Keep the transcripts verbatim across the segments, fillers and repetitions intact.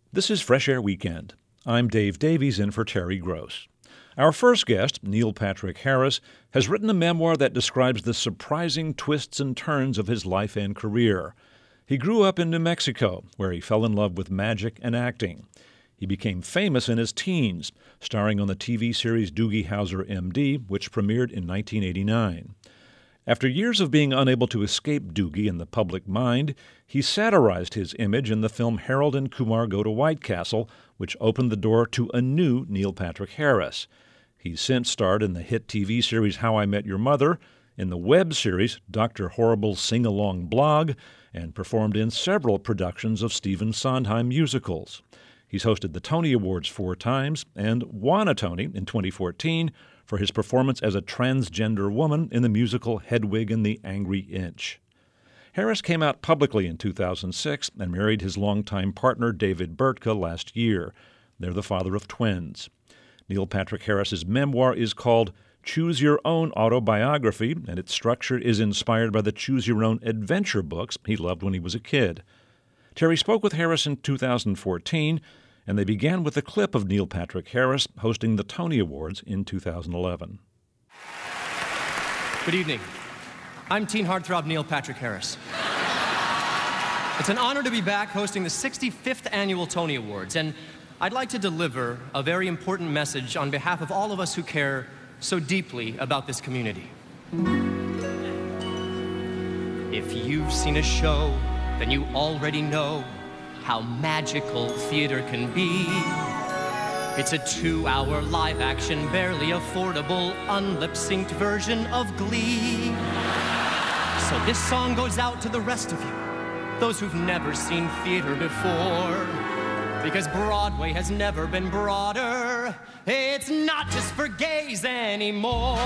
This is Fresh Air Weekend. I'm Dave Davies in for Terry Gross. Our first guest, Neil Patrick Harris, has written a memoir that describes the surprising twists and turns of his life and career. He grew up in New Mexico, where he fell in love with magic and acting. He became famous in his teens, starring on the T V series Doogie Howser, M D, which premiered in nineteen eighty-nine. After years of being unable to escape Doogie in the public mind, he satirized his image in the film Harold and Kumar Go to White Castle, which opened the door to a new Neil Patrick Harris. He's since starred in the hit T V series How I Met Your Mother, in the web series Doctor Horrible's Sing-Along Blog, and performed in several productions of Stephen Sondheim musicals. He's hosted the Tony Awards four times and won a Tony in twenty fourteen for his performance as a transgender woman in the musical Hedwig and the Angry Inch. Harris came out publicly in two thousand six and married his longtime partner David Bertka last year. They're the father of twins. Neil Patrick Harris's memoir is called Choose Your Own Autobiography, and its structure is inspired by the Choose Your Own adventure books he loved when he was a kid. Terry spoke with Harris in two thousand fourteen, and they began with a clip of Neil Patrick Harris hosting the Tony Awards in two thousand eleven. Good evening. I'm teen heartthrob Neil Patrick Harris. It's an honor to be back hosting the sixty-fifth Annual Tony Awards, and I'd like to deliver a very important message on behalf of all of us who care so deeply about this community. If you've seen a show, then you already know how magical theater can be. It's a two-hour live-action, barely affordable, unlip-synced version of Glee. So this song goes out to the rest of you, those who've never seen theater before, because Broadway has never been broader. It's not just for gays anymore.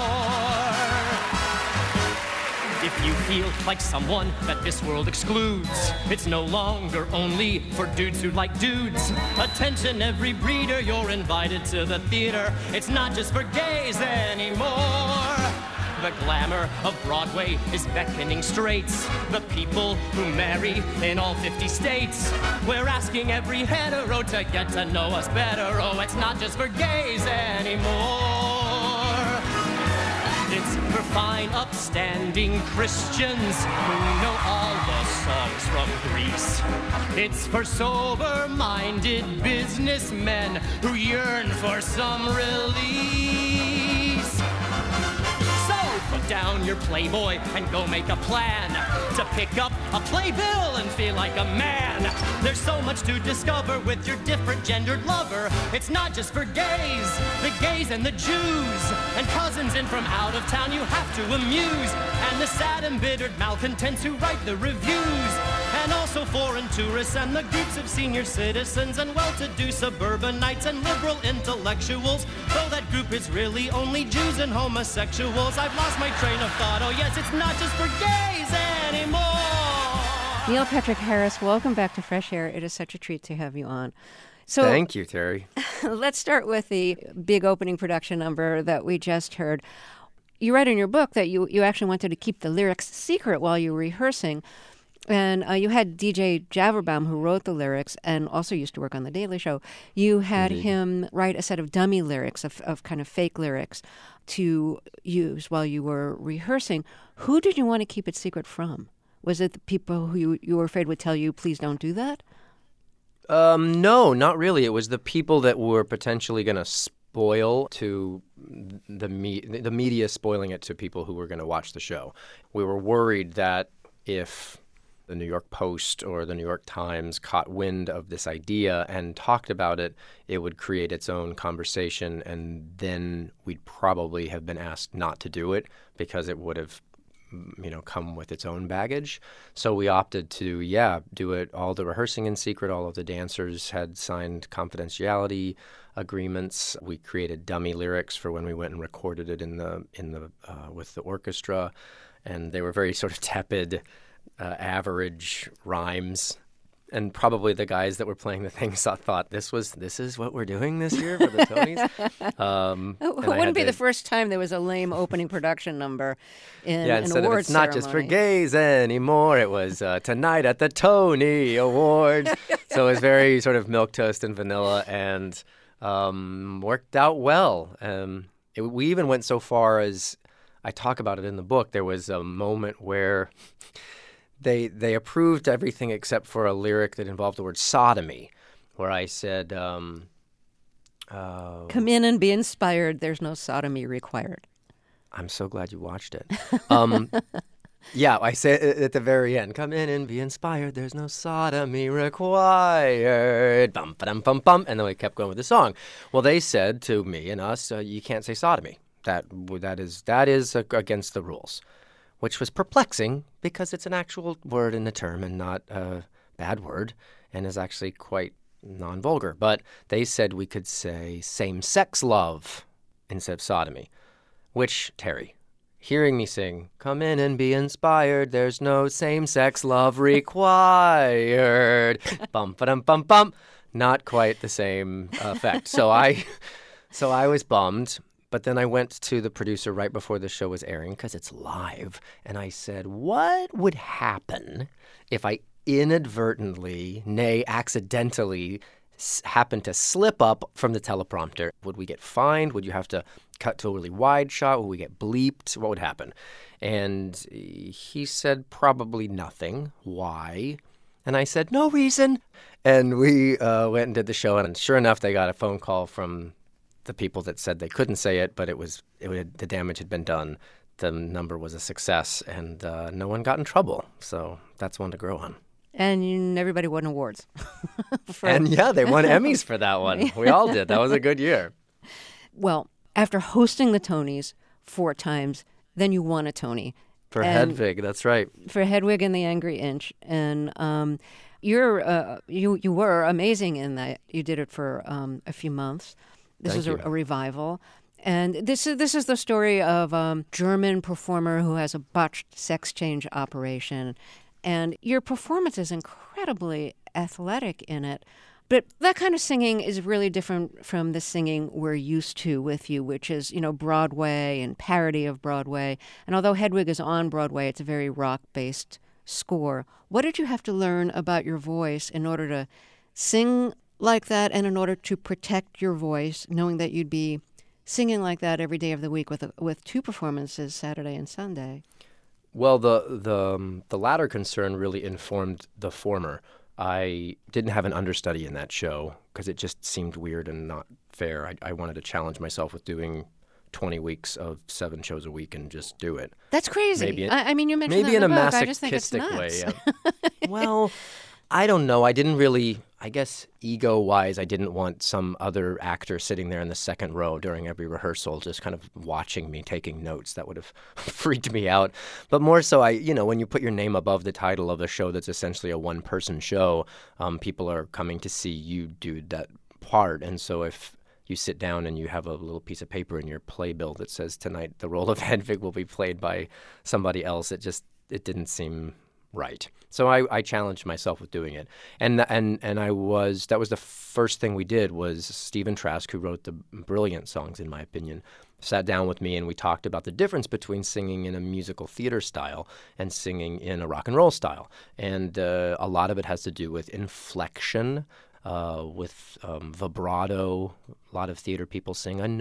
If you feel like someone that this world excludes, it's no longer only for dudes who like dudes. Attention, every breeder, you're invited to the theater. It's not just for gays anymore. The glamour of Broadway is beckoning straights, the people who marry in all fifty states. We're asking every hetero to get to know us better. Oh, it's not just for gays anymore. It's for fine, upstanding Christians who know all the songs from Greece. It's for sober-minded businessmen who yearn for some release. So put down your Playboy and go make a plan to pick up a playbill and feel like a man. There's so much to discover with your different gendered lover. It's not just for gays, the gays and the Jews, and cousins in from out of town you have to amuse, and the sad embittered malcontents who write the reviews, and also foreign tourists and the groups of senior citizens and well-to-do suburbanites and liberal intellectuals, though that group is really only Jews and homosexuals. I've lost my train of thought. Oh yes, it's not just for gays anymore. Neil Patrick Harris, welcome back to Fresh Air. It is such a treat to have you on. So thank you, Terry. Let's start with the big opening production number that we just heard. You write in your book that you, you actually wanted to keep the lyrics secret while you were rehearsing. And uh, you had D J Javerbaum, who wrote the lyrics and also used to work on The Daily Show. You had Indeed. him write a set of dummy lyrics, of, of kind of fake lyrics, to use while you were rehearsing. Who did you want to keep it secret from? Was it the people who you, you were afraid would tell you, please don't do that? Um, no, not really. It was the people that were potentially going to spoil to the, me- the media, spoiling it to people who were going to watch the show. We were worried that if the New York Post or the New York Times caught wind of this idea and talked about it, it would create its own conversation, and then we'd probably have been asked not to do it because it would have, you know, come with its own baggage. So we opted to, yeah, do it, all the rehearsing in secret. All of the dancers had signed confidentiality agreements. We created dummy lyrics for when we went and recorded it in the in the uh, with the orchestra, and they were very sort of tepid, Uh, average rhymes, and probably the guys that were playing the things thought, thought this was this is what we're doing this year for the Tonys. Um, it wouldn't be to, the first time there was a lame opening production number in yeah, an instead awards of it's not ceremony. just for gays anymore, it was uh, tonight at the Tony Awards. So it was very sort of milquetoast and vanilla, and um, worked out well. Um, it, we even went so far as I talk about it in the book. There was a moment where They they approved everything except for a lyric that involved the word sodomy, where I said, um, uh, "Come in and be inspired. There's no sodomy required." I'm so glad you watched it. Um, yeah, I say it at the very end. Come in and be inspired. There's no sodomy required. Bum ba dum bum bum. And then we kept going with the song. Well, they said to me and us, uh, you can't say sodomy. That that is that is uh, against the rules. Which was perplexing because it's an actual word in the term and not a bad word, and is actually quite non-vulgar. But they said we could say same-sex love instead of sodomy, which, Terry, hearing me sing, come in and be inspired, there's no same-sex love required, bum ba dum bum bum, not quite the same effect. So I, so I was bummed. But then I went to the producer right before the show was airing, because it's live, and I said, what would happen if I inadvertently, nay, accidentally, s- happened to slip up from the teleprompter? Would we get fined? Would you have to cut to a really wide shot? Would we get bleeped? What would happen? And he said, probably nothing. Why? And I said, no reason. And we uh, went and did the show, and sure enough, they got a phone call from the people that said they couldn't say it, but it was it would, the damage had been done. The number was a success, and uh, no one got in trouble. So that's one to grow on. And you, everybody won awards. for... And yeah, they won Emmys for that one. We all did. That was a good year. Well, after hosting the Tonys four times, then you won a Tony. For and Hedwig, that's right. For Hedwig and the Angry Inch. And um, you're uh, you you were amazing in that. You did it for um, a few months. This Thank is a, you. a revival. And this is this is the story of a um, German performer who has a botched sex change operation. And your performance is incredibly athletic in it. But that kind of singing is really different from the singing we're used to with you, which is, you know, Broadway and parody of Broadway. And although Hedwig is on Broadway, it's a very rock-based score. What did you have to learn about your voice in order to sing like that, and in order to protect your voice, knowing that you'd be singing like that every day of the week with a, with two performances, Saturday and Sunday? Well, the the um, the latter concern really informed the former. I didn't have an understudy in that show because it just seemed weird and not fair. I, I wanted to challenge myself with doing twenty weeks of seven shows a week and just do it. That's crazy. Maybe in, I, I mean, you mentioned maybe that in in a the book. I just think it's masochistic nuts. way. Yeah. Well, I don't know. I didn't really, I guess ego-wise, I didn't want some other actor sitting there in the second row during every rehearsal just kind of watching me, taking notes. That would have freaked me out. But more so, I, you know, when you put your name above the title of a show that's essentially a one-person show, um, people are coming to see you do that part. And so if you sit down and you have a little piece of paper in your playbill that says tonight the role of Hedwig will be played by somebody else, it just, it didn't seem right. So I, I challenged myself with doing it. And and and I was, that was the first thing we did was Stephen Trask, who wrote the brilliant songs, in my opinion, sat down with me and we talked about the difference between singing in a musical theater style and singing in a rock and roll style. And uh, a lot of it has to do with inflection, uh, with um, vibrato. A lot of theater people sing a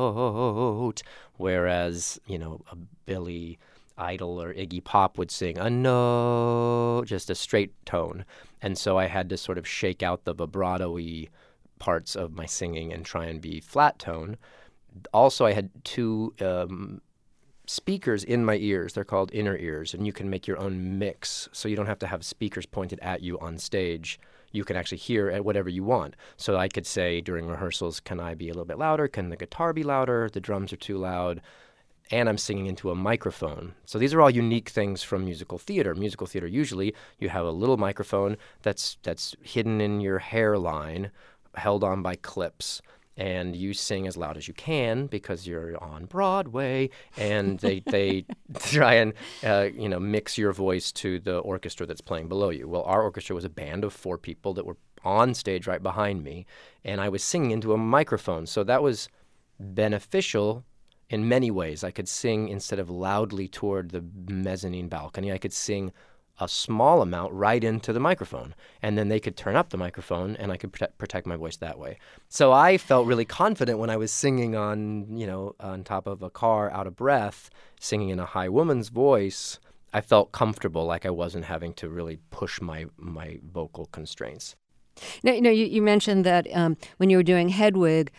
note, whereas, you know, a Billy Idol or Iggy Pop would sing a note, just a straight tone. And so I had to sort of shake out the vibrato-y parts of my singing and try and be flat tone. Also, I had two um, speakers in my ears. They're called inner ears, and you can make your own mix. So you don't have to have speakers pointed at you on stage. You can actually hear at whatever you want. So I could say during rehearsals, can I be a little bit louder? Can the guitar be louder? The drums are too loud. And I'm singing into a microphone. So these are all unique things from musical theater. Musical theater, usually, you have a little microphone that's that's hidden in your hairline, held on by clips. and you sing as loud as you can because you're on Broadway, and they they try and uh, you know mix your voice to the orchestra that's playing below you. Well, our orchestra was a band of four people that were on stage right behind me, and I was singing into a microphone, so that was beneficial in many ways. I could sing instead of loudly toward the mezzanine balcony. I could sing a small amount right into the microphone, and then they could turn up the microphone, and I could protect, protect my voice that way. So I felt really confident when I was singing on, you know, on top of a car, out of breath, singing in a high woman's voice. I felt comfortable, like I wasn't having to really push my my vocal constraints. Now, you know, you, you mentioned that um, when you were doing Hedwig,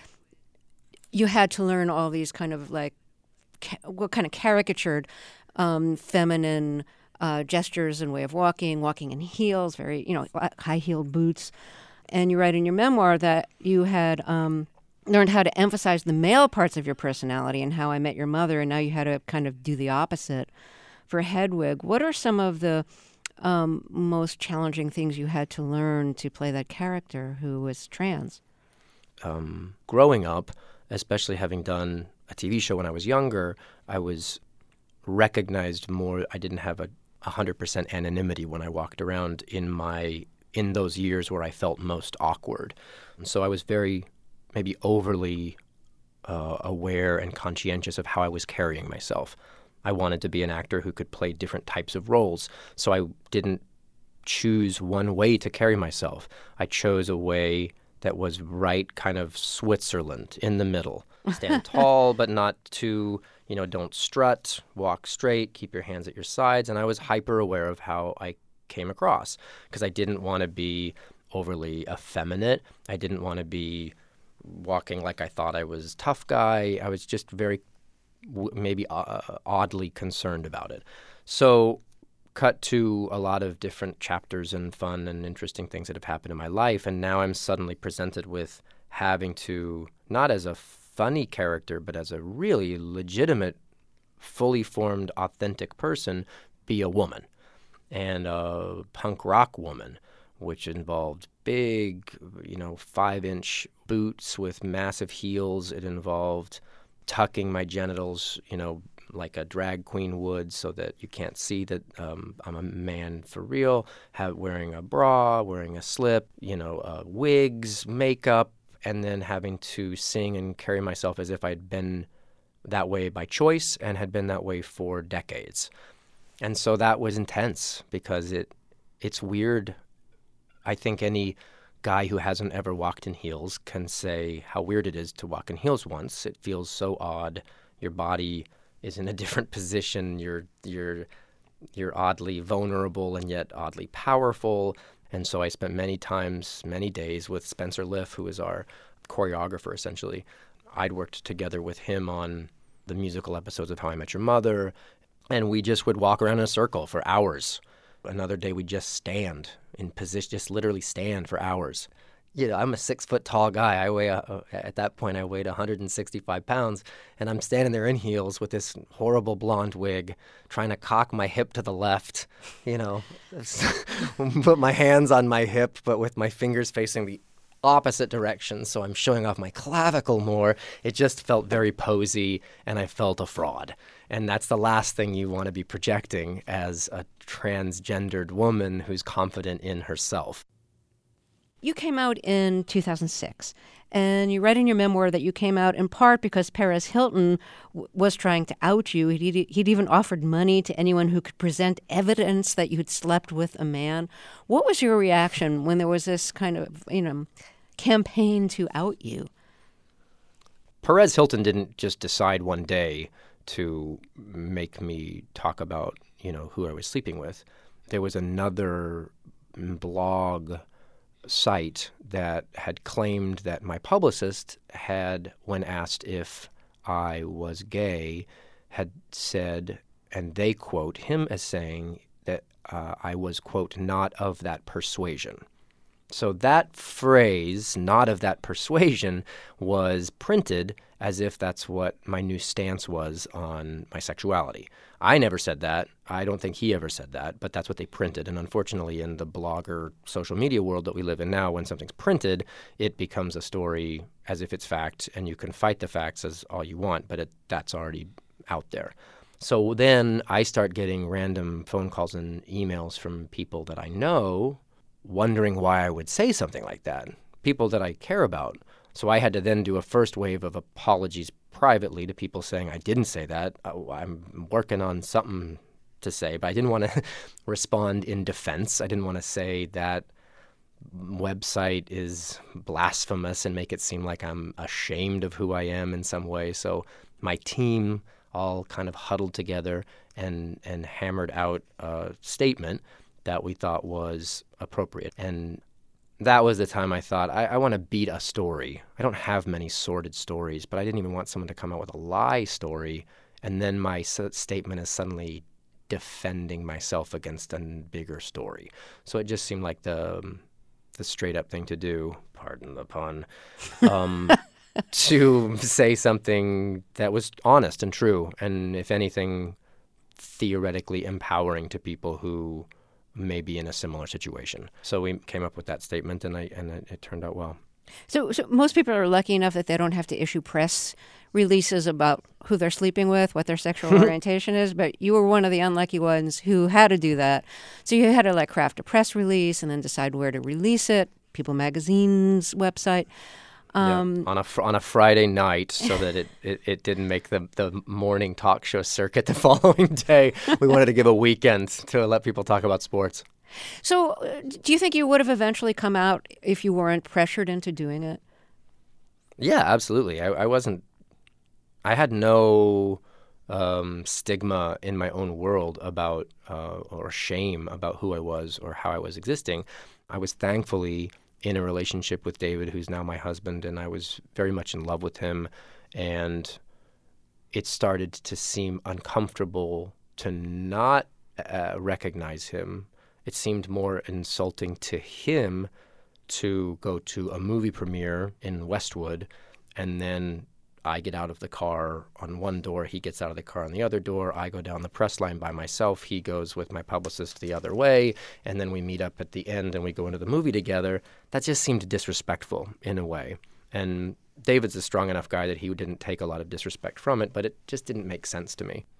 you had to learn all these kind of like, ca- what kind of caricatured um, feminine Uh, gestures and way of walking, walking in heels, very, you know, high-heeled boots. And you write in your memoir that you had um, learned how to emphasize the male parts of your personality in How I Met Your Mother, and now you had to kind of do the opposite for Hedwig. What are some of the um, most challenging things you had to learn to play that character who was trans? Um, growing up, especially having done a T V show when I was younger, I was recognized more. I didn't have a one hundred percent anonymity when I walked around in my in those years where I felt most awkward. And so I was very, maybe overly uh, aware and conscientious of how I was carrying myself. I wanted to be an actor who could play different types of roles, so I didn't choose one way to carry myself. I chose a way that was right kind of Switzerland, in the middle. Stand tall, but not too, you know, don't strut, walk straight, keep your hands at your sides. And I was hyper aware of how I came across because I didn't want to be overly effeminate. I didn't want to be walking like I thought I was tough guy. I was just very w- maybe uh, oddly concerned about it. So cut to a lot of different chapters and fun and interesting things that have happened in my life. And now I'm suddenly presented with having to, not as a funny character, but as a really legitimate, fully formed, authentic person, be a woman. And a punk rock woman, which involved big, you know, five-inch boots with massive heels. It involved tucking my genitals, you know, like a drag queen would so that you can't see that um, I'm a man for real, have, wearing a bra, wearing a slip, you know, uh, wigs, makeup, and then having to sing and carry myself as if I'd been that way by choice and had been that way for decades. And so that was intense because it it's weird. I think any guy who hasn't ever walked in heels can say how weird it is to walk in heels once. It feels so odd. Your body is in a different position. You're you're you're oddly vulnerable and yet oddly powerful. And so I spent many times, many days with Spencer Liff, who is our choreographer, essentially. I'd worked together with him on the musical episodes of How I Met Your Mother, and we just would walk around in a circle for hours. Another day we'd just stand in position, just literally stand for hours. You know, I'm a six-foot-tall guy. I weigh, uh, at that point, I weighed one hundred sixty-five pounds, and I'm standing there in heels with this horrible blonde wig, trying to cock my hip to the left, you know, put my hands on my hip, but with my fingers facing the opposite direction, so I'm showing off my clavicle more. It just felt very posy, and I felt a fraud. And that's the last thing you want to be projecting as a transgendered woman who's confident in herself. You came out in two thousand six, and you write in your memoir that you came out in part because Perez Hilton w- was trying to out you. He'd, he'd even offered money to anyone who could present evidence that you'd slept with a man. What was your reaction when there was this kind of, you know, campaign to out you? Perez Hilton didn't just decide one day to make me talk about, you know, who I was sleeping with. There was another blog site that had claimed that my publicist had, when asked if I was gay, had said, and they quote him as saying that uh, I was, quote, not of that persuasion. So that phrase, not of that persuasion, was printed as if that's what my new stance was on my sexuality. I never said that. I don't think he ever said that, but that's what they printed. And unfortunately, in the blogger social media world that we live in now, when something's printed, it becomes a story as if it's fact, and you can fight the facts as all you want, but it, that's already out there. So then I start getting random phone calls and emails from people that I know wondering why I would say something like that, people that I care about. So I had to then do a first wave of apologies privately to people saying I didn't say that. I'm working on something to say, but I didn't want to respond in defense. I didn't want to say that website is blasphemous and make it seem like I'm ashamed of who I am in some way. So my team all kind of huddled together and, and hammered out a statement that we thought was appropriate. And that was the time I thought, I, I want to beat a story. I don't have many sordid stories, but I didn't even want someone to come out with a lie story, and then my s- statement is suddenly defending myself against a bigger story. So it just seemed like the the straight-up thing to do, pardon the pun, um, to say something that was honest and true, and if anything, theoretically empowering to people who may be in a similar situation. So we came up with that statement, and I and it, it turned out well. So, so most people are lucky enough that they don't have to issue press releases about who they're sleeping with, what their sexual orientation is, but you were one of the unlucky ones who had to do that. So you had to like craft a press release and then decide where to release it, People Magazine's website. Um, yeah, on a fr- on a Friday night, so that it, it, it didn't make the, the morning talk show circuit the following day. We wanted to give a weekend to let people talk about sports. So uh, do you think you would have eventually come out if you weren't pressured into doing it? Yeah, absolutely. I, I wasn't – I had no um, stigma in my own world about uh, or shame about who I was or how I was existing. I was thankfully – in a relationship with David, who's now my husband, and I was very much in love with him, and it started to seem uncomfortable to not uh, recognize him. It seemed more insulting to him to go to a movie premiere in Westwood, and then I get out of the car on one door, he gets out of the car on the other door, I go down the press line by myself, he goes with my publicist the other way, and then we meet up at the end and we go into the movie together. That just seemed disrespectful in a way. And David's a strong enough guy that he didn't take a lot of disrespect from it, but it just didn't make sense to me.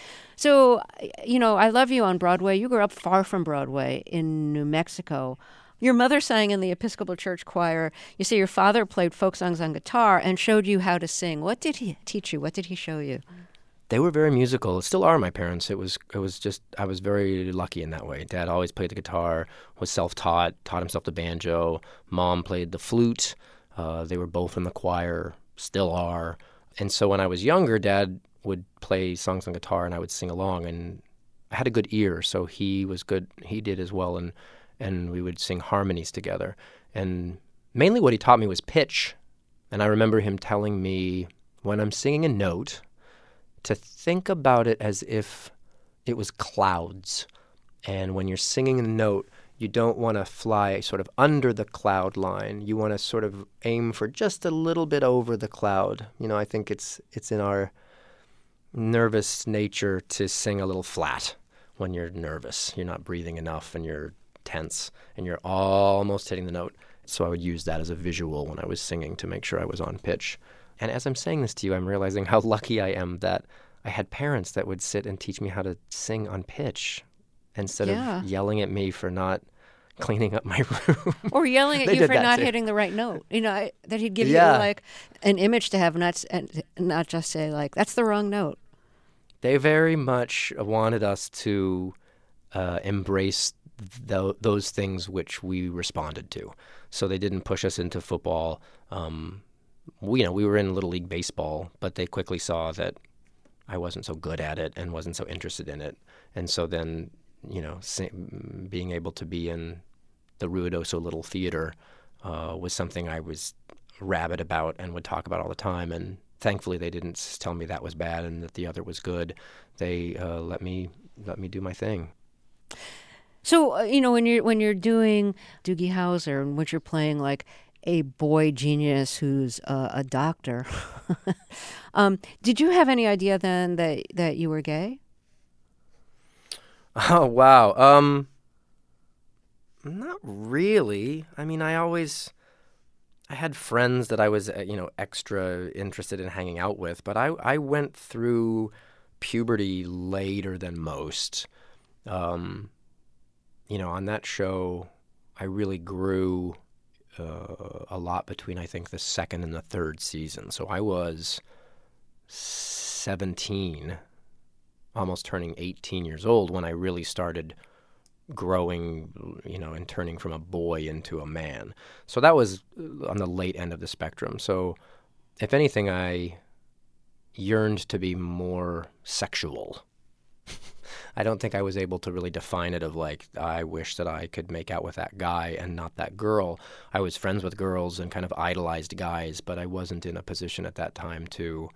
So, you know, I Love You on Broadway. You grew up far from Broadway in New Mexico. Your mother sang in the Episcopal Church choir. You say your father played folk songs on guitar and showed you how to sing. What did he teach you? What did he show you? They were very musical. Still are my parents. It was it was just, I was very lucky in that way. Dad always played the guitar, was self-taught, taught himself the banjo. Mom played the flute. Uh, they were both in the choir, still are. And so when I was younger, Dad would play songs on guitar and I would sing along. And I had a good ear, so he was good. He did as well. And and we would sing harmonies together. And mainly what he taught me was pitch. And I remember him telling me, when I'm singing a note, to think about it as if it was clouds. And when you're singing a note, you don't want to fly sort of under the cloud line. You want to sort of aim for just a little bit over the cloud. You know, I think it's it's in our nervous nature to sing a little flat when you're nervous. You're not breathing enough and you're tense and you're almost hitting the note. So I would use that as a visual when I was singing to make sure I was on pitch. And as I'm saying this to you, I'm realizing how lucky I am that I had parents that would sit and teach me how to sing on pitch instead Yeah. of yelling at me for not cleaning up my room. Or yelling at They you did for that not too. hitting the right note. You know, I, that he'd give Yeah. you like an image to have, not s- and not just say like, that's the wrong note. They very much wanted us to uh, embrace th- those things which we responded to. So they didn't push us into football. Um, we, you know, we were in Little League Baseball, but they quickly saw that I wasn't so good at it and wasn't so interested in it. And so then, you know, sa- being able to be in the Ruidoso Little Theater uh, was something I was rabid about and would talk about all the time. And thankfully, they didn't s- tell me that was bad and that the other was good. They uh, let me let me do my thing. So, uh, you know, when you're when you're doing Doogie Howser and when you're playing like a boy genius who's a, a doctor. um, did you have any idea then that, that you were gay? Oh, wow. Um, not really. I mean, I always, I had friends that I was, uh, you know, extra interested in hanging out with, but I, I went through puberty later than most. Um, you know, on that show, I really grew uh, a lot between, I think, the second and the third season. So I was seventeen, almost turning eighteen years old when I really started growing, you know, and turning from a boy into a man. So that was on the late end of the spectrum. So if anything, I yearned to be more sexual. I don't think I was able to really define it of like, I wish that I could make out with that guy and not that girl. I was friends with girls and kind of idolized guys, but I wasn't in a position at that time to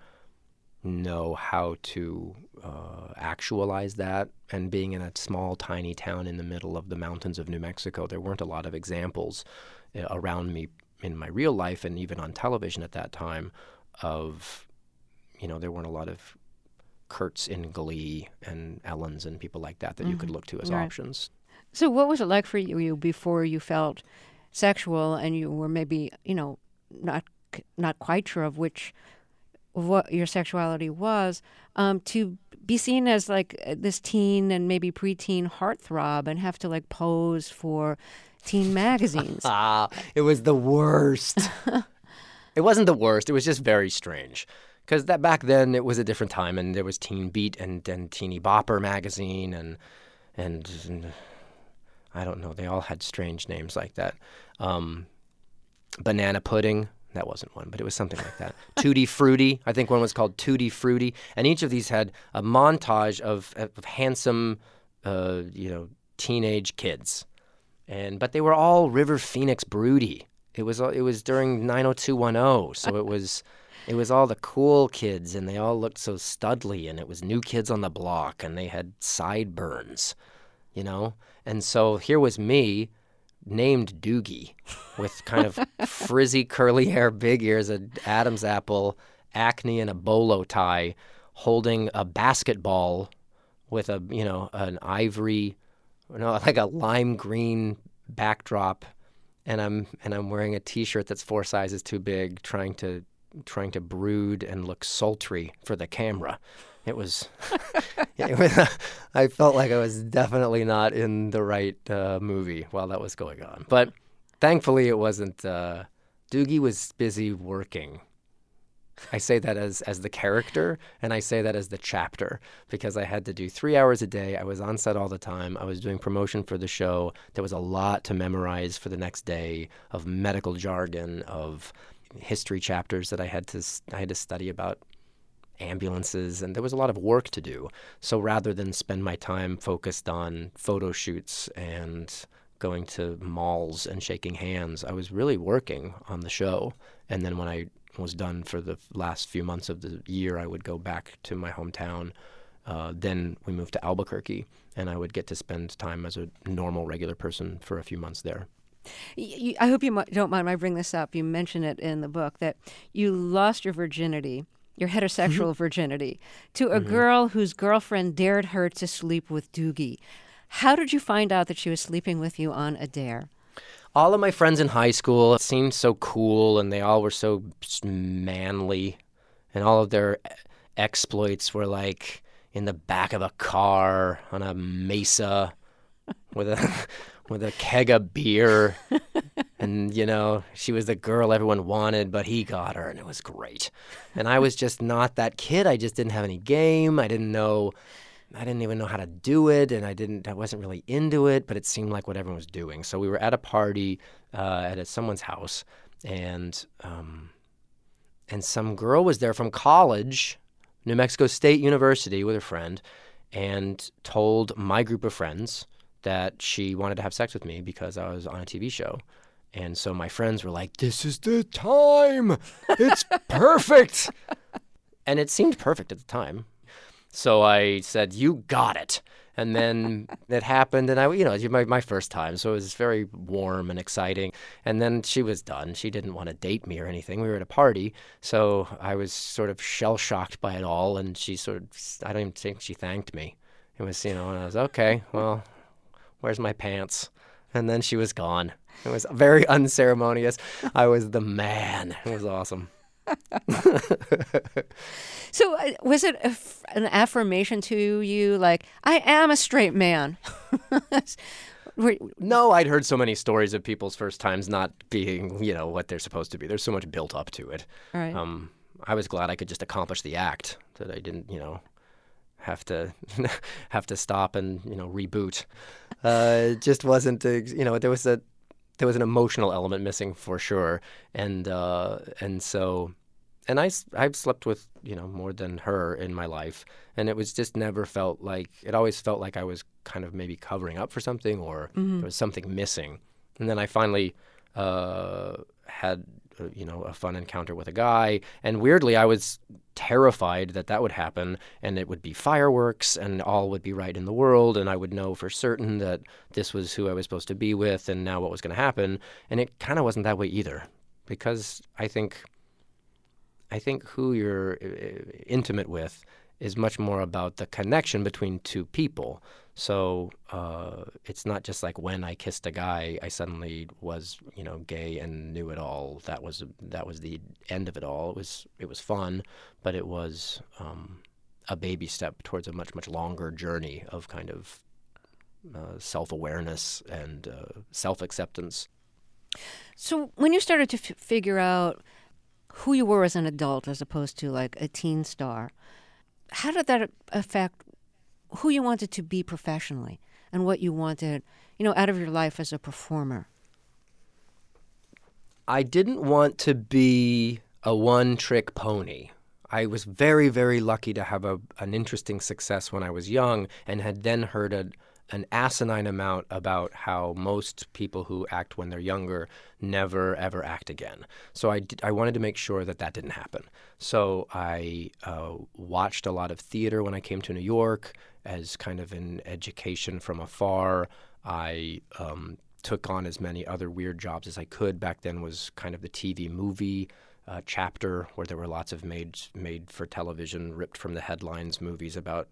know how to uh, actualize that. And being in a small, tiny town in the middle of the mountains of New Mexico, there weren't a lot of examples uh, around me in my real life and even on television at that time of, you know, there weren't a lot of Kurt's in Glee and Ellen's and people like that that mm-hmm. you could look to as right. options. So what was it like for you before you felt sexual and you were maybe, you know, not not quite sure of which what your sexuality was, um, to be seen as like this teen and maybe preteen heartthrob and have to like pose for teen magazines? Ah, it was the worst. It wasn't the worst. It was just very strange. Because that back then it was a different time, and there was Teen Beat and, and Teeny Bopper magazine, and, and and I don't know, they all had strange names like that. Um, Banana Pudding, that wasn't one, but it was something like that. Tutti Frutti, I think one was called Tutti Frutti, and each of these had a montage of, of handsome, uh, you know, teenage kids, and but they were all River Phoenix broody. It was it was during nine oh two one oh, so it was. It was all the cool kids, and they all looked so studly, and it was New Kids on the Block, and they had sideburns, you know? And so here was me, named Doogie, with kind of frizzy curly hair, big ears, an Adam's apple, acne, and a bolo tie, holding a basketball with a, you know, an ivory, no, like a lime green backdrop, and I'm and I'm wearing a T-shirt that's four sizes too big, trying to trying to brood and look sultry for the camera. It was, it was I felt like I was definitely not in the right uh, movie while that was going on. But thankfully it wasn't, uh, Doogie was busy working. I say that as, as the character, and I say that as the chapter, because I had to do three hours a day. I was on set all the time. I was doing promotion for the show. There was a lot to memorize for the next day of medical jargon, of history chapters that I had to I had to study about ambulances, and there was a lot of work to do. So rather than spend my time focused on photo shoots and going to malls and shaking hands, I was really working on the show. And then when I was done for the last few months of the year, I would go back to my hometown. Uh, then we moved to Albuquerque, and I would get to spend time as a normal, regular person for a few months there. You, I hope you don't mind I bring this up. You mention it in the book that you lost your virginity, your heterosexual mm-hmm. virginity, to a mm-hmm. girl whose girlfriend dared her to sleep with Doogie. How did you find out that she was sleeping with you on a dare? All of my friends in high school seemed so cool, and they all were so manly, and all of their exploits were like in the back of a car on a mesa with a with a keg of beer, and, you know, she was the girl everyone wanted, but he got her, and it was great. And I was just not that kid. I just didn't have any game. I didn't know, I didn't even know how to do it, and I didn't, I wasn't really into it, but it seemed like what everyone was doing. So we were at a party uh, at a, someone's house, and um, and some girl was there from college, New Mexico State University, with her friend, and told my group of friends that she wanted to have sex with me because I was on a T V show. And so my friends were like, this is the time. It's perfect. And it seemed perfect at the time. So I said, you got it. And then it happened, and I, you know, it was my, my first time, so it was very warm and exciting. And then she was done. She didn't want to date me or anything. We were at a party, so I was sort of shell-shocked by it all, and she sort of, I don't even think she thanked me. It was, you know, and I was, okay, well, where's my pants? And then she was gone. It was very unceremonious. I was the man. It was awesome. So uh, was it a f- an affirmation to you, like, I am a straight man? Were- No, I'd heard so many stories of people's first times not being, you know, what they're supposed to be. There's so much built up to it. Right. Um, I was glad I could just accomplish the act, that I didn't, you know, have to have to stop and, you know, reboot. Uh, it just wasn't, a, you know, there was a there was an emotional element missing for sure, and uh, and so, and I I've slept with, you know, more than her in my life, and it was just never felt like, it always felt like I was kind of maybe covering up for something, or Mm-hmm. there was something missing, and then I finally uh, had uh, you know, a fun encounter with a guy, and weirdly I was terrified that that would happen, and it would be fireworks, and all would be right in the world, and I would know for certain that this was who I was supposed to be with, and now what was going to happen, and it kind of wasn't that way either, because I think I think who you're uh, intimate with is much more about the connection between two people. So uh, it's not just like when I kissed a guy, I suddenly was, you know, gay and knew it all. That was that was the end of it all. It was it was fun, but it was um, a baby step towards a much much longer journey of kind of uh, self-awareness and uh, self-acceptance. So when you started to f- figure out who you were as an adult as opposed to like a teen star, how did that affect who you wanted to be professionally and what you wanted, you know, out of your life as a performer? I didn't want to be a one-trick pony. I was very, very lucky to have a, an interesting success when I was young, and had then heard a, an asinine amount about how most people who act when they're younger never, ever act again. So I, did, I wanted to make sure that that didn't happen. So I uh, watched a lot of theater when I came to New York as kind of an education from afar. I um, took on as many other weird jobs as I could. Back then was kind of the T V movie uh, chapter, where there were lots of made made for television, ripped from the headlines movies about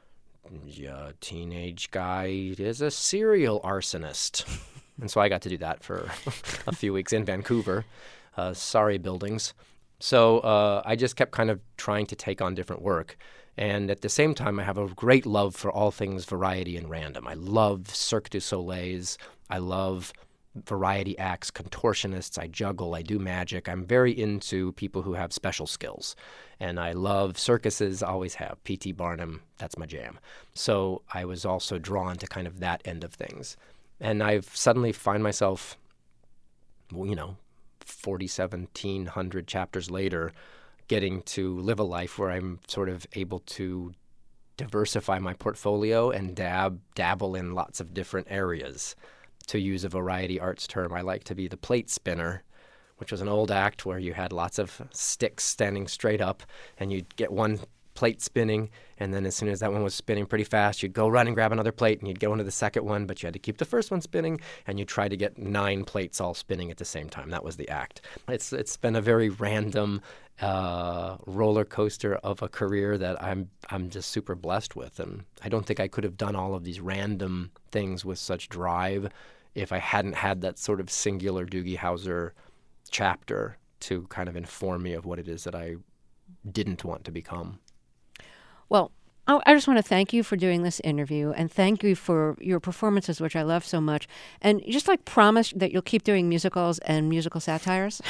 a teenage guy is a serial arsonist. And so I got to do that for a few weeks in Vancouver. Uh, sorry, buildings. So uh, I just kept kind of trying to take on different work. And at the same time, I have a great love for all things variety and random. I love Cirque du Soleils. I love variety acts, contortionists. I juggle. I do magic. I'm very into people who have special skills. And I love circuses, always have. P T Barnum, that's my jam. So I was also drawn to kind of that end of things. And I've suddenly find myself, well, you know, forty-seven hundred chapters later, getting to live a life where I'm sort of able to diversify my portfolio and dab dabble in lots of different areas. To use a variety arts term, I like to be the plate spinner, which was an old act where you had lots of sticks standing straight up, and you'd get one plate spinning, and then as soon as that one was spinning pretty fast, you'd go run and grab another plate, and you'd go into the second one, but you had to keep the first one spinning, and you try to get nine plates all spinning at the same time. That was the act. It's It's been a very random uh, roller coaster of a career that I'm I'm just super blessed with, and I don't think I could have done all of these random things with such drive if I hadn't had that sort of singular Doogie Howser chapter to kind of inform me of what it is that I didn't want to become. Well, I I just want to thank you for doing this interview, and thank you for your performances, which I love so much. And just like promise that you'll keep doing musicals and musical satires.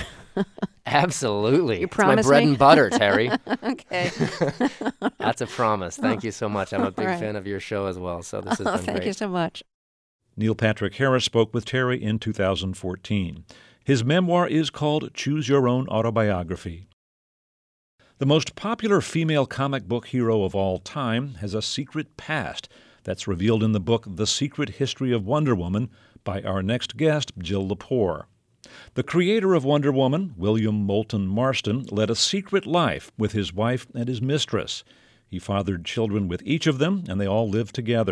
Absolutely. You It's my promise bread me? and butter, Terry. Okay. That's a promise. Thank you so much. I'm a big All right. fan of your show as well, so this has Oh, been thank great. you so much. Neil Patrick Harris spoke with Terry in two thousand fourteen. His memoir is called Choose Your Own Autobiography. The most popular female comic book hero of all time has a secret past that's revealed in the book The Secret History of Wonder Woman by our next guest, Jill Lepore. The creator of Wonder Woman, William Moulton Marston, led a secret life with his wife and his mistress. He fathered children with each of them, and they all lived together.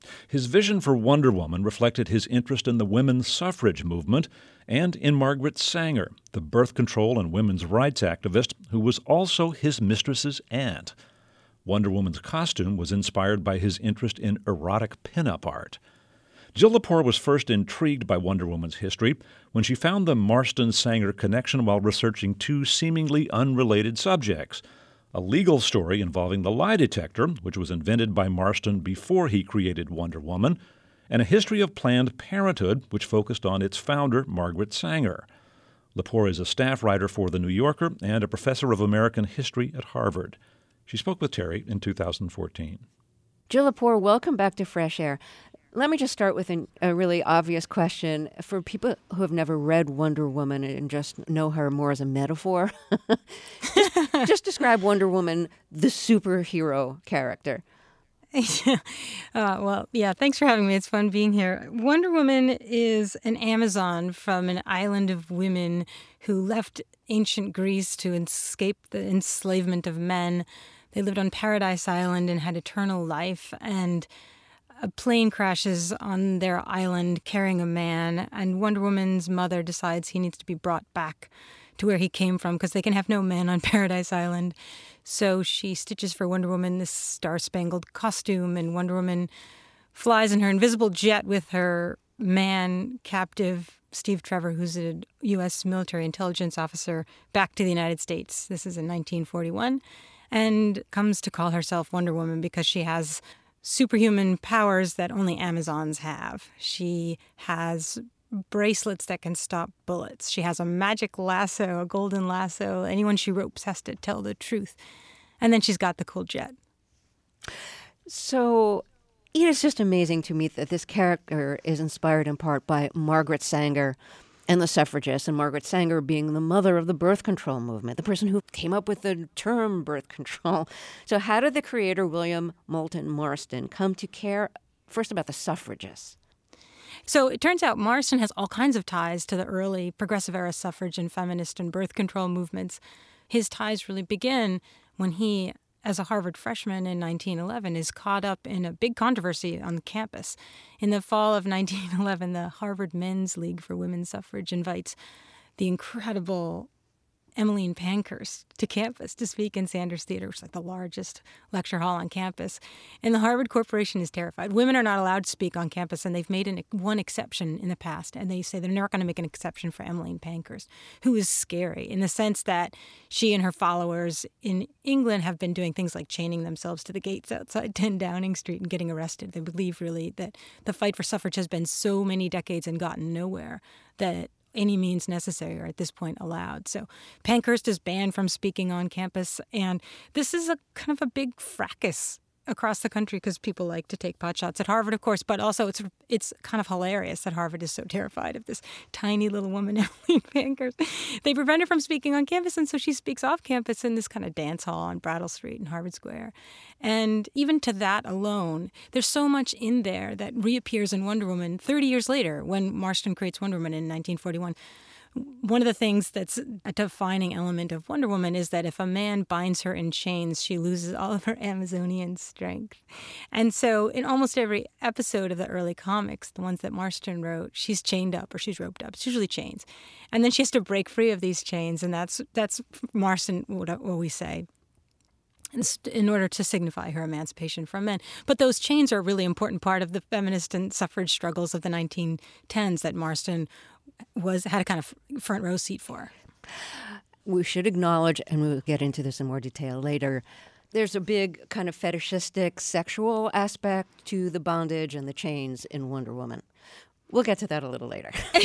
His vision for Wonder Woman reflected his interest in the women's suffrage movement and in Margaret Sanger, the birth control and women's rights activist who was also his mistress's aunt. Wonder Woman's costume was inspired by his interest in erotic pinup art. Jill Lepore was first intrigued by Wonder Woman's history when she found the Marston-Sanger connection while researching two seemingly unrelated subjects: a legal story involving the lie detector, which was invented by Marston before he created Wonder Woman, and a history of Planned Parenthood, which focused on its founder, Margaret Sanger. Lepore is a staff writer for The New Yorker and a professor of American history at Harvard. She spoke with Terry in two thousand fourteen. Jill Lepore, welcome back to Fresh Air. Let me just start with an, a really obvious question. For people who have never read Wonder Woman and just know her more as a metaphor, just, just describe Wonder Woman, the superhero character. uh, well, yeah, thanks for having me. It's fun being here. Wonder Woman is an Amazon from an island of women who left ancient Greece to escape the enslavement of men. They lived on Paradise Island and had eternal life, and a plane crashes on their island carrying a man, and Wonder Woman's mother decides he needs to be brought back to where he came from because they can have no men on Paradise Island. So she stitches for Wonder Woman this star-spangled costume, and Wonder Woman flies in her invisible jet with her man captive, Steve Trevor, who's a U S military intelligence officer, back to the United States. This is in nineteen forty-one. And comes to call herself Wonder Woman because she has superhuman powers that only Amazons have. She has bracelets that can stop bullets. She has a magic lasso, a golden lasso. Anyone she ropes has to tell the truth. And then she's got the cool jet. So it is just amazing to me that this character is inspired in part by Margaret Sanger and the suffragists, and Margaret Sanger being the mother of the birth control movement, the person who came up with the term birth control. So how did the creator, William Moulton Marston, come to care first about the suffragists? So it turns out Marston has all kinds of ties to the early progressive era suffrage and feminist and birth control movements. His ties really begin when he, as a Harvard freshman in nineteen eleven, is caught up in a big controversy on the campus. In the fall of nineteen eleven, the Harvard Men's League for Women's Suffrage invites the incredible Emmeline Pankhurst to campus to speak in Sanders Theater, which is like the largest lecture hall on campus. And the Harvard Corporation is terrified. Women are not allowed to speak on campus, and they've made an, one exception in the past. And they say they're never going to make an exception for Emmeline Pankhurst, who is scary in the sense that she and her followers in England have been doing things like chaining themselves to the gates outside ten Downing Street and getting arrested. They believe really that the fight for suffrage has been so many decades and gotten nowhere that any means necessary are at this point allowed. So Pankhurst is banned from speaking on campus, and this is a kind of a big fracas across the country because people like to take potshots at Harvard, of course, but also it's it's kind of hilarious that Harvard is so terrified of this tiny little woman, Emmeline Pankhurst. They prevent her from speaking on campus, and so she speaks off campus in this kind of dance hall on Brattle Street in Harvard Square. And even to that alone, there's so much in there that reappears in Wonder Woman thirty years later when Marston creates Wonder Woman in nineteen forty-one. One of the things that's a defining element of Wonder Woman is that if a man binds her in chains, she loses all of her Amazonian strength. And so in almost every episode of the early comics, the ones that Marston wrote, she's chained up or she's roped up. It's usually chains. And then she has to break free of these chains. And that's that's Marston, what, what we say, in order to signify her emancipation from men. But those chains are a really important part of the feminist and suffrage struggles of the nineteen tens that Marston was had a kind of front row seat for. We should acknowledge, and we'll get into this in more detail later, there's a big kind of fetishistic sexual aspect to the bondage and the chains in Wonder Woman. We'll get to that a little later.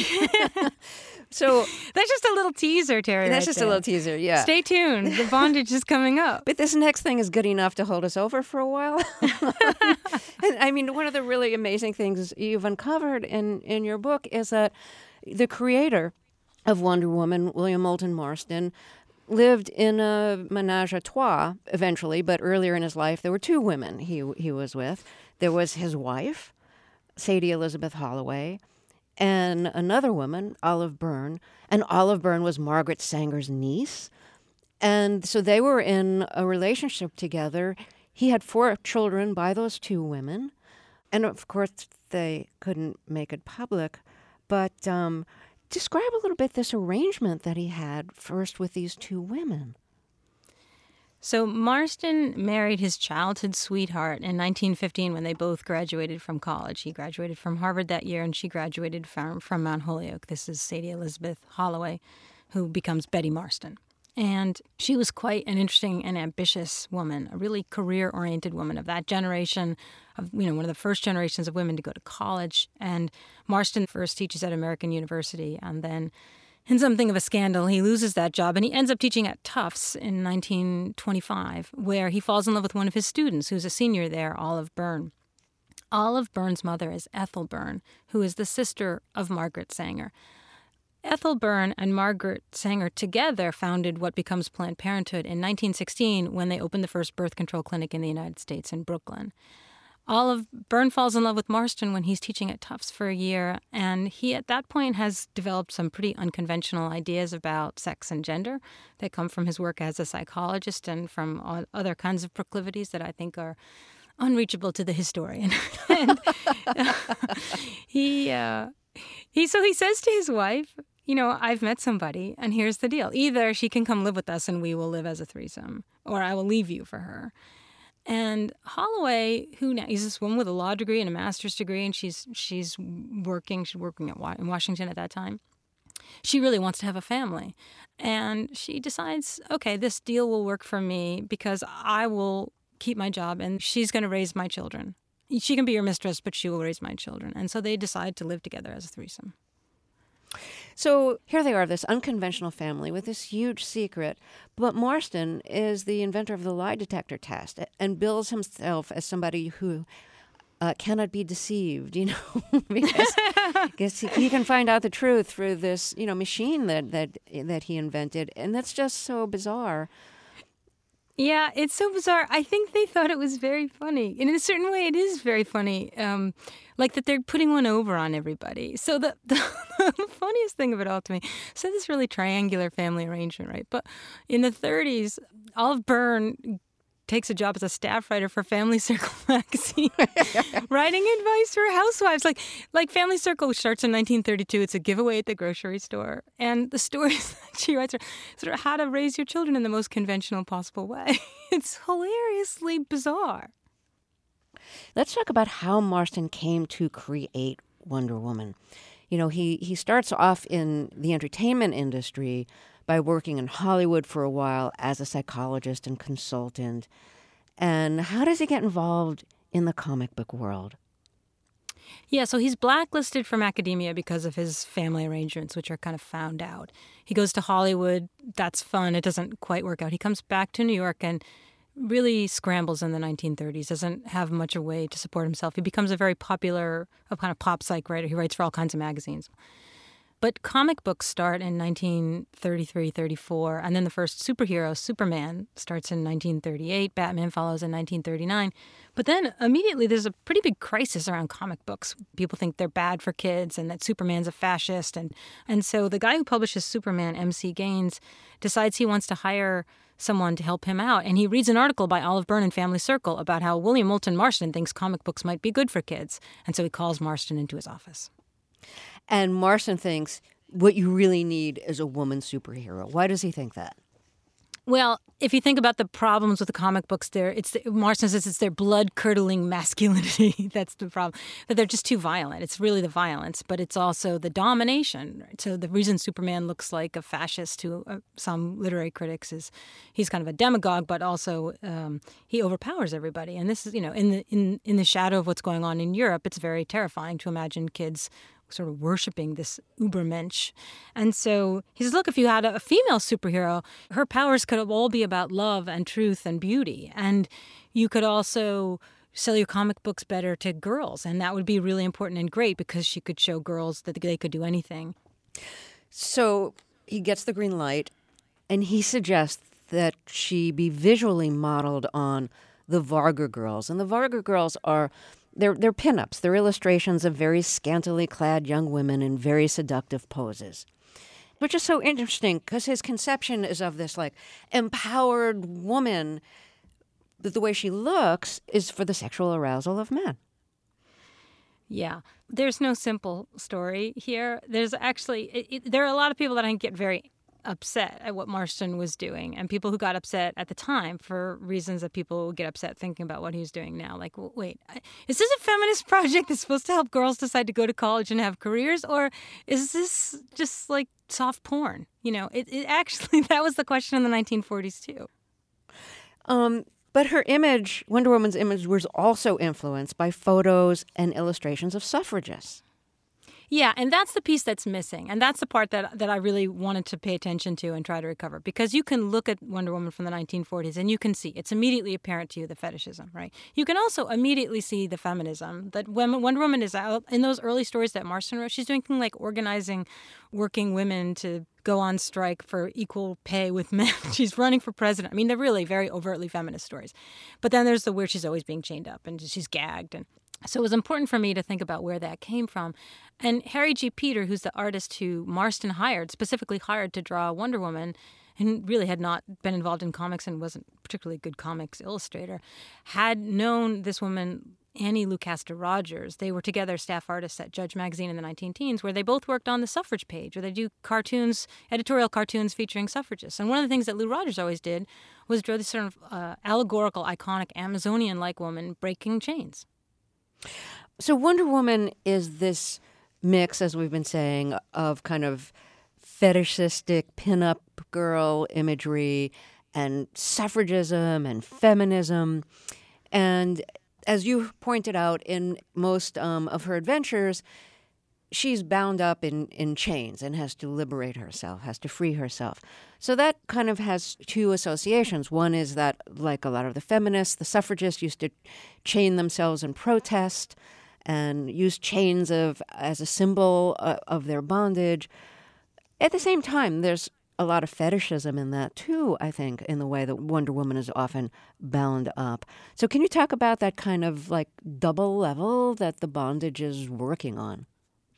So that's just a little teaser, Terry. That's right just there. a little teaser, yeah. Stay tuned. The bondage is coming up. But this next thing is good enough to hold us over for a while. And I mean, one of the really amazing things you've uncovered in, in your book is that the creator of Wonder Woman, William Moulton Marston, lived in a menage a trois eventually, but earlier in his life there were two women he he was with. There was his wife, Sadie Elizabeth Holloway, and another woman, Olive Byrne. And Olive Byrne was Margaret Sanger's niece. And so they were in a relationship together. He had four children by those two women. And of course, they couldn't make it public. But um, describe a little bit this arrangement that he had first with these two women. So Marston married his childhood sweetheart in nineteen fifteen when they both graduated from college. He graduated from Harvard that year, and she graduated from, from Mount Holyoke. This is Sadie Elizabeth Holloway, who becomes Betty Marston. And she was quite an interesting and ambitious woman, a really career-oriented woman of that generation, of you know one of the first generations of women to go to college. And Marston first teaches at American University, and then in something of a scandal, he loses that job, and he ends up teaching at Tufts in nineteen twenty-five, where he falls in love with one of his students, who's a senior there, Olive Byrne. Olive Byrne's mother is Ethel Byrne, who is the sister of Margaret Sanger. Ethel Byrne and Margaret Sanger together founded what becomes Planned Parenthood in nineteen sixteen when they opened the first birth control clinic in the United States in Brooklyn. Olive Byrne falls in love with Marston when he's teaching at Tufts for a year, and he at that point has developed some pretty unconventional ideas about sex and gender that come from his work as a psychologist and from other kinds of proclivities that I think are unreachable to the historian. and uh, he, uh, he, so he says to his wife, you know, I've met somebody, and here's the deal. Either she can come live with us and we will live as a threesome, or I will leave you for her. And Holloway, who now is this woman with a law degree and a master's degree, and she's she's working, she's working at in Washington at that time. She really wants to have a family. And she decides, okay, this deal will work for me because I will keep my job and she's going to raise my children. She can be your mistress, but she will raise my children. And so they decide to live together as a threesome. So here they are, this unconventional family with this huge secret. But Marston is the inventor of the lie detector test and bills himself as somebody who uh, cannot be deceived, you know, because, because he, he can find out the truth through this, you know, machine that, that, that he invented. And that's just so bizarre. Yeah, it's so bizarre. I think they thought it was very funny. And in a certain way, it is very funny. Um, like that they're putting one over on everybody. So the, the, the funniest thing of it all to me, so this really triangular family arrangement, right? But in the thirties, Olive Byrne takes a job as a staff writer for Family Circle magazine, writing advice for housewives. Like, like Family Circle, which starts in nineteen thirty-two, it's a giveaway at the grocery store. And the stories that she writes are sort of how to raise your children in the most conventional possible way. It's hilariously bizarre. Let's talk about how Marston came to create Wonder Woman. You know, he, he starts off in the entertainment industry by working in Hollywood for a while as a psychologist and consultant. And how does he get involved in the comic book world? Yeah, so he's blacklisted from academia because of his family arrangements, which are kind of found out. He goes to Hollywood. That's fun. It doesn't quite work out. He comes back to New York and really scrambles in the nineteen thirties, doesn't have much a way to support himself. He becomes a very popular, a kind of pop psych writer. He writes for all kinds of magazines. But comic books start in nineteen thirty-three, thirty-four, and then the first superhero, Superman, starts in nineteen thirty-eight. Batman follows in nineteen thirty-nine. But then immediately there's a pretty big crisis around comic books. People think they're bad for kids and that Superman's a fascist. And, and so the guy who publishes Superman, M C Gaines, decides he wants to hire someone to help him out. And he reads an article by Olive Byrne in Family Circle about how William Moulton Marston thinks comic books might be good for kids. And so he calls Marston into his office. And Marston thinks what you really need is a woman superhero. Why does he think that? Well, if you think about the problems with the comic books, there it's the, Marston says it's their blood-curdling masculinity. That's the problem. That they're just too violent. It's really the violence, but it's also the domination. Right? So the reason Superman looks like a fascist to uh, some literary critics is he's kind of a demagogue, but also um, he overpowers everybody. And this is, you know, in the in in the shadow of what's going on in Europe, it's very terrifying to imagine kids sort of worshiping this Ubermensch. And so he says, look, if you had a female superhero, her powers could all be about love and truth and beauty. And you could also sell your comic books better to girls. And that would be really important and great because she could show girls that they could do anything. So he gets the green light, and he suggests that she be visually modeled on the Varga Girls. And the Varga Girls are They're, they're pinups. They're illustrations of very scantily clad young women in very seductive poses. Which is so interesting because his conception is of this like empowered woman, but the way she looks is for the sexual arousal of men. Yeah, there's no simple story here. There's actually, it, it, there are a lot of people that I think get very upset at what Marston was doing, and people who got upset at the time for reasons that people get upset thinking about what he's doing now. Like, well, wait, is this a feminist project that's supposed to help girls decide to go to college and have careers, or is this just like soft porn? You know, it, it actually, that was the question in the nineteen forties too. Um, but her image, Wonder Woman's image, was also influenced by photos and illustrations of suffragists. Yeah, and that's the piece that's missing. And that's the part that that I really wanted to pay attention to and try to recover. Because you can look at Wonder Woman from the nineteen forties and you can see, it's immediately apparent to you, the fetishism, right? You can also immediately see the feminism. That when Wonder Woman is out, in those early stories that Marston wrote, she's doing things like organizing working women to go on strike for equal pay with men. She's running for president. I mean, they're really very overtly feminist stories. But then there's the where she's always being chained up and she's gagged. And so it was important for me to think about where that came from. And Harry G. Peter, who's the artist who Marston hired, specifically hired to draw Wonder Woman, and really had not been involved in comics and wasn't particularly a good comics illustrator, had known this woman, Annie Lucasta Rogers. They were together staff artists at Judge Magazine in the nineteen teens, where they both worked on the suffrage page, where they do cartoons, editorial cartoons featuring suffragists. And one of the things that Lou Rogers always did was draw this sort of uh, allegorical, iconic, Amazonian-like woman breaking chains. So Wonder Woman is this mix, as we've been saying, of kind of fetishistic pinup girl imagery and suffragism and feminism. And as you pointed out, in most um, of her adventures, she's bound up in, in chains and has to liberate herself, has to free herself. So that kind of has two associations. One is that, like a lot of the feminists, the suffragists used to chain themselves in protest and use chains of as a symbol uh, of their bondage. At the same time, there's a lot of fetishism in that too, I think, in the way that Wonder Woman is often bound up. So can you talk about that kind of like double level that the bondage is working on?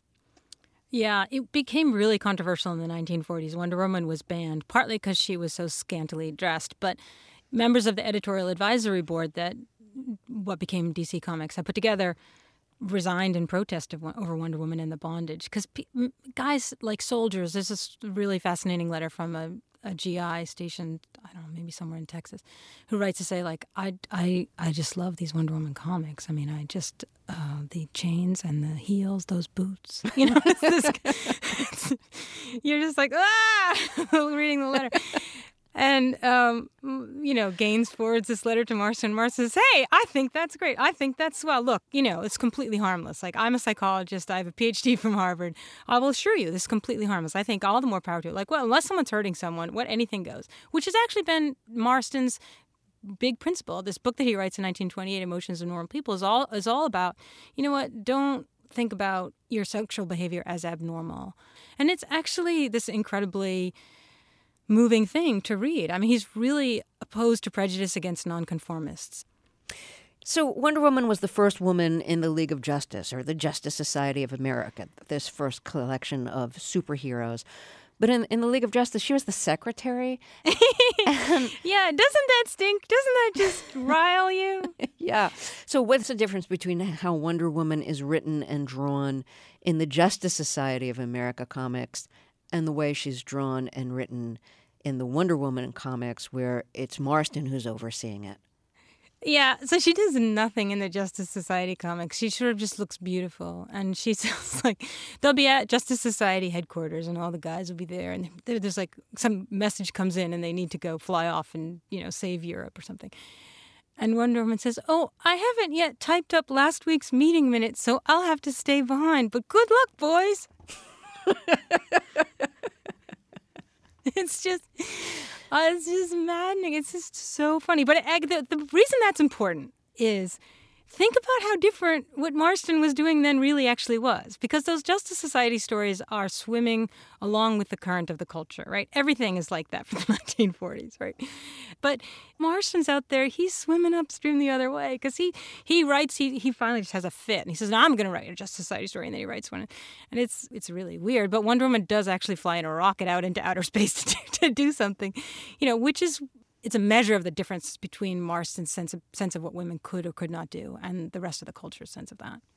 Yeah, it became really controversial in the nineteen forties. Wonder Woman was banned, partly because she was so scantily dressed. But members of the editorial advisory board that what became D C Comics had put together resigned in protest of, over Wonder Woman and the bondage. Because guys like soldiers, there's this really fascinating letter from a, a G I stationed, I don't know, maybe somewhere in Texas, who writes to say, like, I, I, I just love these Wonder Woman comics. I mean, I just, uh, the chains and the heels, those boots, you know, it's this, it's, you're just like, ah, reading the letter. And, um, you know, Gaines forwards this letter to Marston. Marston says, hey, I think that's great. I think that's, well, look, you know, it's completely harmless. Like, I'm a psychologist. I have a P H D from Harvard. I will assure you this is completely harmless. I think all the more power to it. Like, well, unless someone's hurting someone, what anything goes, which has actually been Marston's big principle. This book that he writes in nineteen twenty-eight, Emotions of Normal People, is all is all about, you know what, don't think about your sexual behavior as abnormal. And it's actually this incredibly moving thing to read. I mean, he's really opposed to prejudice against nonconformists. So Wonder Woman was the first woman in the League of Justice, or the Justice Society of America, this first collection of superheroes. But in, in the League of Justice, she was the secretary. And, yeah, doesn't that stink? Doesn't that just rile you? Yeah. So what's the difference between how Wonder Woman is written and drawn in the Justice Society of America comics and the way she's drawn and written in the Wonder Woman comics, where it's Marston who's overseeing it? Yeah, so she does nothing in the Justice Society comics. She sort of just looks beautiful. And she sounds like they'll be at Justice Society headquarters and all the guys will be there. And there's like some message comes in and they need to go fly off and, you know, save Europe or something. And Wonder Woman says, oh, I haven't yet typed up last week's meeting minutes, so I'll have to stay behind. But good luck, boys. It's just, uh, it's just maddening. It's just so funny. But uh, the, the reason that's important is think about how different what Marston was doing then really actually was. Because those Justice Society stories are swimming along with the current of the culture, right? Everything is like that for the nineteen forties, right? But Marston's out there, he's swimming upstream the other way because he, he writes, he he finally just has a fit. And he says, no, I'm going to write a Justice Society story. And then he writes one. And it's it's really weird. But Wonder Woman does actually fly in a rocket out into outer space to do, to do something, you know, which is... It's a measure of the difference between Marston's sense of, sense of what women could or could not do and the rest of the culture's sense of that.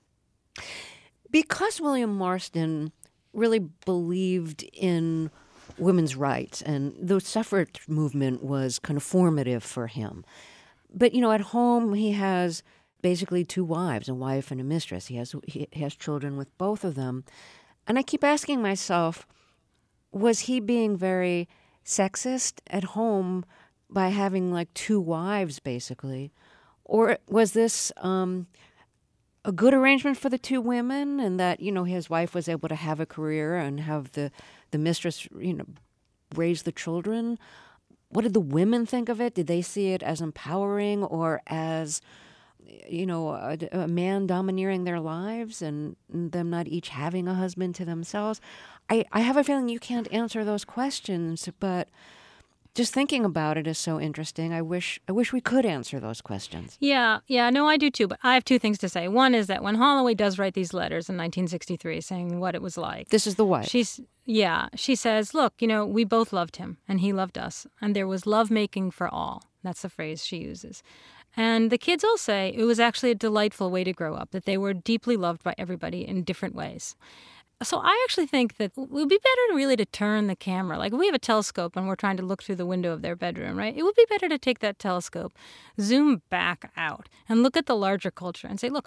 Because William Marston really believed in women's rights, and the suffrage movement was kind of formative for him. But, you know, at home he has basically two wives, a wife and a mistress. He has he has children with both of them. And I keep asking myself, was he being very sexist at home by having like two wives, basically? Or was this um, a good arrangement for the two women, and that, you know, his wife was able to have a career and have the, the mistress, you know, raise the children? What did the women think of it? Did they see it as empowering or as, you know, a, a man domineering their lives and them not each having a husband to themselves? I, I have a feeling you can't answer those questions, but just thinking about it is so interesting. I wish I wish we could answer those questions. Yeah, yeah, no, I do too. But I have two things to say. One is that when Holloway does write these letters in nineteen sixty-three saying what it was like. This is the wife. She's, yeah, she says, look, you know, we both loved him and he loved us. And there was lovemaking for all. That's the phrase she uses. And the kids all say it was actually a delightful way to grow up, that they were deeply loved by everybody in different ways. So I actually think that it would be better really to turn the camera. Like if we have a telescope and we're trying to look through the window of their bedroom, right? It would be better to take that telescope, zoom back out, and look at the larger culture and say, look,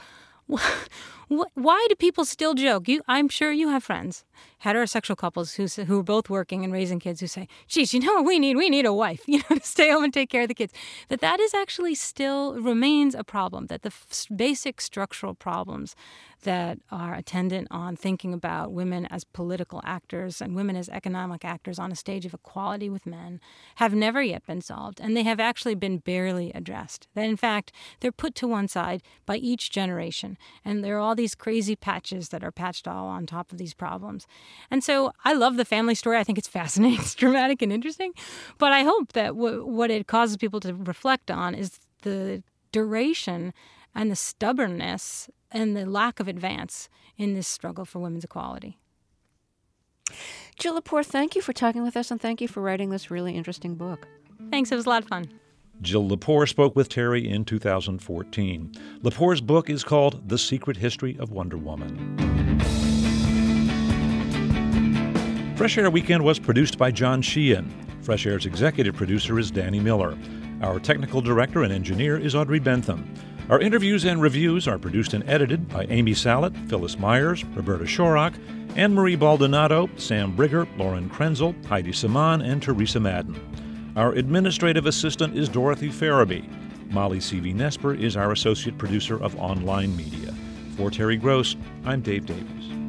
why do people still joke? You, I'm sure you have friends, heterosexual couples who who are both working and raising kids who say, geez, you know what we need? We need a wife, you know, to stay home and take care of the kids. That that is actually still remains a problem, that the f- basic structural problems that are attendant on thinking about women as political actors and women as economic actors on a stage of equality with men have never yet been solved, and they have actually been barely addressed. That, in fact, they're put to one side by each generation, and there are all these crazy patches that are patched all on top of these problems. And so I love the family story. I think it's fascinating, it's dramatic and interesting, but I hope that w- what it causes people to reflect on is the duration and the stubbornness and the lack of advance in this struggle for women's equality. Jill Lepore, thank you for talking with us, and thank you for writing this really interesting book. Thanks. It was a lot of fun. Jill Lepore spoke with Terry in two thousand fourteen. Lepore's book is called The Secret History of Wonder Woman. Fresh Air Weekend was produced by John Sheehan. Fresh Air's executive producer is Danny Miller. Our technical director and engineer is Audrey Bentham. Our interviews and reviews are produced and edited by Amy Sallet, Phyllis Myers, Roberta Shorrock, Anne-Marie Baldonado, Sam Brigger, Lauren Krenzel, Heidi Saman, and Teresa Madden. Our administrative assistant is Dorothy Farabee. Molly C V. Nesper is our associate producer of online media. For Terry Gross, I'm Dave Davies.